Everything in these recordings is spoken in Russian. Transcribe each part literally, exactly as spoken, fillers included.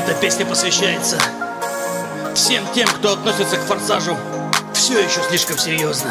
Эта песня посвящается всем тем, кто относится к «Форсажу» все еще слишком серьезно.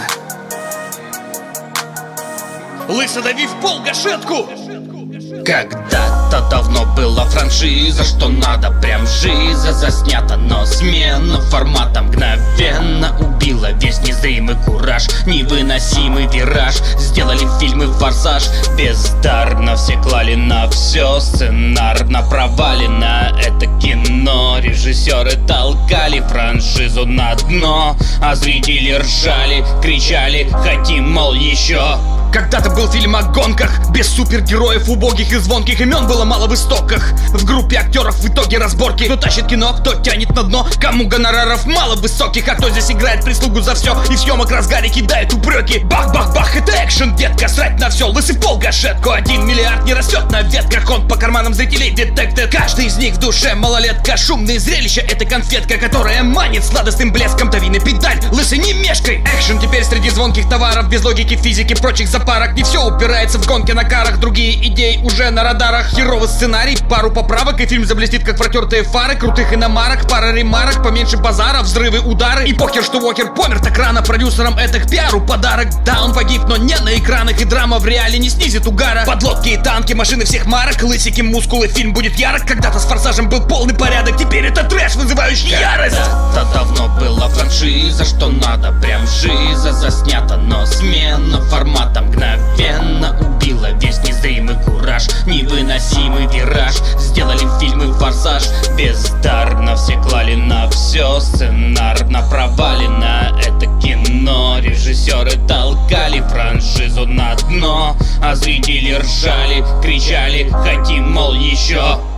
Лысо дави в пол гашетку! Когда-то давно была франшиза, что надо прям жиза заснята, но смена формата мгновенно убила весь незримый кураж. Невыносимый вираж, сделали фильмы «Форсаж» бездарно, все клали на все, сценарно провалено это кино. Режиссеры толкали франшизу на дно, а зрители ржали, кричали: хотим, мол, еще. Когда-то был фильм о гонках, без супергероев, убогих и звонких имен было мало в истоках. В группе актеров в итоге разборки: кто тащит кино, кто тянет на дно, кому гонораров мало высоких, а кто здесь играет прислугу за все и в съемок разгаре кидает упреки. Бах-бах-бах, это экшен, детка, срать на все, лысый пол гашетку. Один миллиард не растет на ветках, он по карманам зрителей детектед. Каждый из них в душе малолетка, шумные зрелища — это конфетка, которая манит сладостным блеском. Дави на педаль, лысый, не мешкай. Экшен теперь среди звонких товаров, без логики, физики, прочих запарок. Не все упирается в гонки на карах, другие идеи уже на радарах. Херовый сценарий, пару поправок, и фильм заблестит, как протертые фары. Крутых иномарок, пара ремарок, поменьше базара, взрывы, удары. И похер, что Уокер помер так рано, продюсерам это к пиару подарок. Да, он погиб, но не на экранах, и драма в реале не снизит угара. Подлодки и танки, машины всех марок, лысики, мускулы, фильм будет ярок. Когда-то с «Форсажем» был полный порядок, теперь это трэш, вызывающий ярость. Когда-то давно была франшиза, что надо прям жиза заснята, но смена формата мгновенно убила весь незримый кураж. Невыносимый вираж, сделали фильмы «Форсаж» бездарно, все клали на все, сценарно провалено это кино. Режиссеры толкали франшизу на дно, а зрители ржали, кричали: хотим, мол, еще.